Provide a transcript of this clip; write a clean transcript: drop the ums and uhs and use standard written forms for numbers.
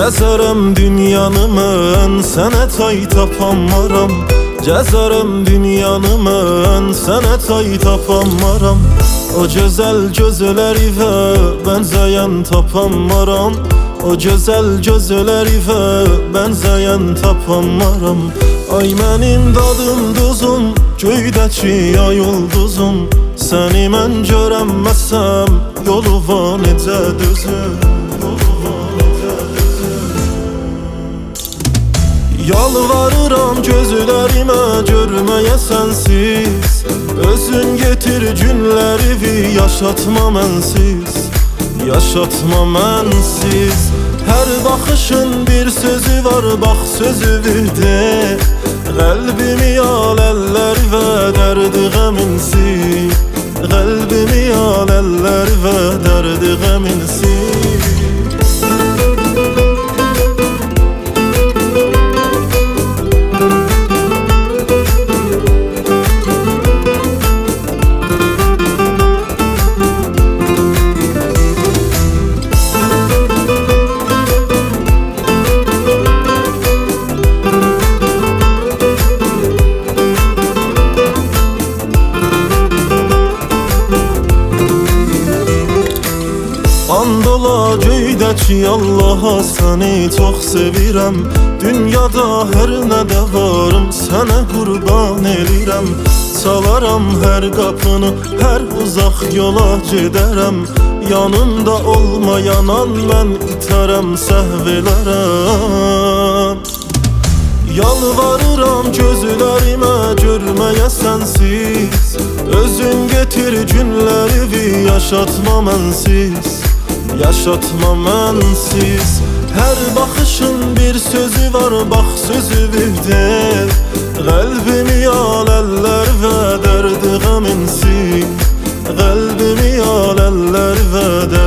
Gəzərəm dünyanı mən, sənə tay tapamaram. Gəzərəm dünyanı mən, sənə tay tapamaram. O gözəl gözlərivə bənzəyən tapamaram. O gözəl gözlərivə bənzəyən tapamaram. Ay mənim dadım duzum, göydəki ay ulduzum. Səni mən görəməsəm, yoluva necə düzüm? Yalvarıram gözlərimə görməyə sənsiz. Özün getir günlərimi yaşatma mənsiz. Yaşatma mənsiz. Hər baxışın bir sözü var, bax sözü de. Qəlbimi al əllər və dərdi qəminsiz. Qəlbimi al əllər və dərdi qəminsiz. Andola göydəki Allaha səni çox sevirəm. Dünyada hər nədə varım, sənə qurban elirəm. Çalaram hər qapını, hər uzaq yola gedərəm. Yanımda olmayanan mən itərəm, səhv elərəm. Yalvarıram gözlərimə görməyə sənsiz. Özün getir günlərimi yaşatma mənsiz. Yaşatma mənsiz. Hər baxışın bir sözü var, bax sözü de. Qəlbimi al əllər və dərdi qəminsiz. Qəlbimi al əllər və dərdi